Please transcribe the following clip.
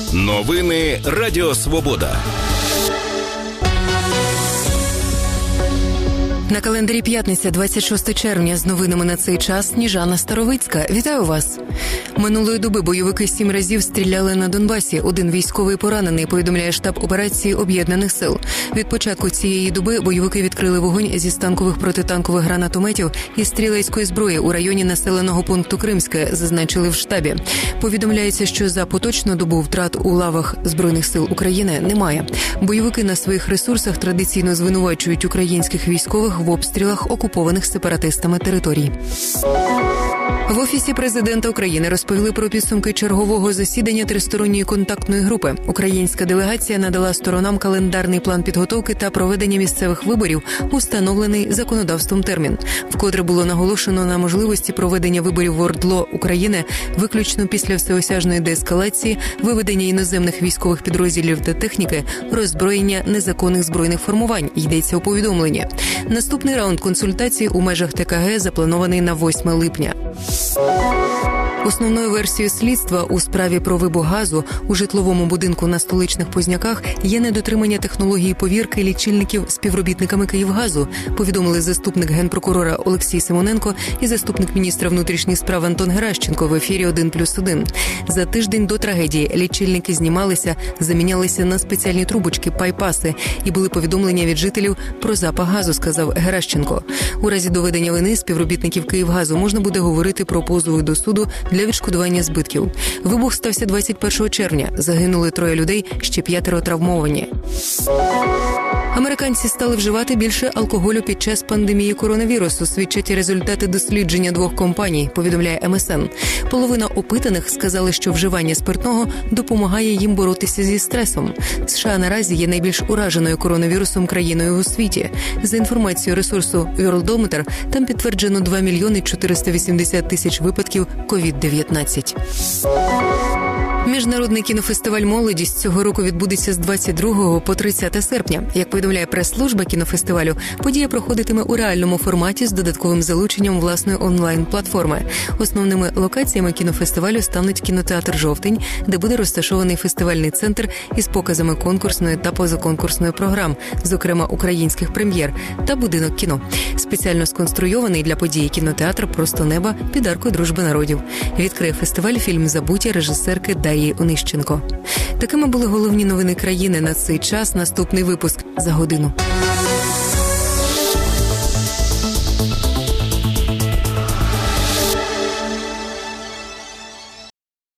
Новини Радіо Свобода. На календарі п'ятниця, 26 червня. З новинами на цей час Сніжана Старовицька. Вітаю вас. Минулої доби бойовики 7 разів стріляли на Донбасі. Один військовий поранений, повідомляє штаб операції Об'єднаних сил. Від початку цієї доби бойовики відкрили вогонь зі станкових протитанкових гранатометів і стрілецької зброї у районі населеного пункту Кримське, зазначили в штабі. Повідомляється, що за поточну добу втрат у лавах Збройних сил України немає. Бойовики на своїх ресурсах традиційно звинувачують українських військових в обстрілах окупованих сепаратистами територій. В Офісі президента України розповіли про підсумки чергового засідання тристоронньої контактної групи. Українська делегація надала сторонам календарний план підготовки та проведення місцевих виборів у встановлений законодавством термін. Вкотре було наголошено на можливості проведення виборів в ОРДЛО України виключно після всеосяжної деескалації, виведення іноземних військових підрозділів та техніки, роззброєння незаконних збройних формувань, йдеться у повідомленні. Наступний раунд консультацій у межах ТКГ запланований на 8 липня. Основною версією слідства у справі про вибух газу у житловому будинку на Столичних Позняках є недотримання технології повірки лічильників співробітниками «Київгазу», повідомили заступник генпрокурора Олексій Симоненко і заступник міністра внутрішніх справ Антон Геращенко в ефірі «1+1». За тиждень до трагедії лічильники знімалися, замінялися на спеціальні трубочки, пайпаси і були повідомлення від жителів про запах газу, сказав Геращенко. У разі доведення вини співробітників «Київгазу» можна буде говорити про позови до суду для відшкодування збитків. Вибух стався 21 червня. Загинули 3 людей, ще 5 травмовані. Американці стали вживати більше алкоголю під час пандемії коронавірусу, свідчать результати дослідження 2 компаній, повідомляє МСН. Половина опитаних сказали, що вживання спиртного допомагає їм боротися зі стресом. США наразі є найбільш ураженою коронавірусом країною у світі. За інформацією ресурсу Worldometer, там підтверджено 2 мільйони 480 тисяч випадків COVID-19. Міжнародний кінофестиваль «Молодість» цього року відбудеться з 22 по 30 серпня. Як повідомляє прес-служба кінофестивалю, подія проходитиме у реальному форматі з додатковим залученням власної онлайн-платформи. Основними локаціями кінофестивалю стануть кінотеатр «Жовтень», де буде розташований фестивальний центр із показами конкурсної та позаконкурсної програм, зокрема українських прем'єр, та будинок кіно. Спеціально сконструйований для події кінотеатр «Просто неба» під аркою Дружби народів. Відкриє фестиваль фільм «Забуття» режисерки Дар'ї Онищенко. Такими були головні новини країни на цей час. Наступний випуск за годину.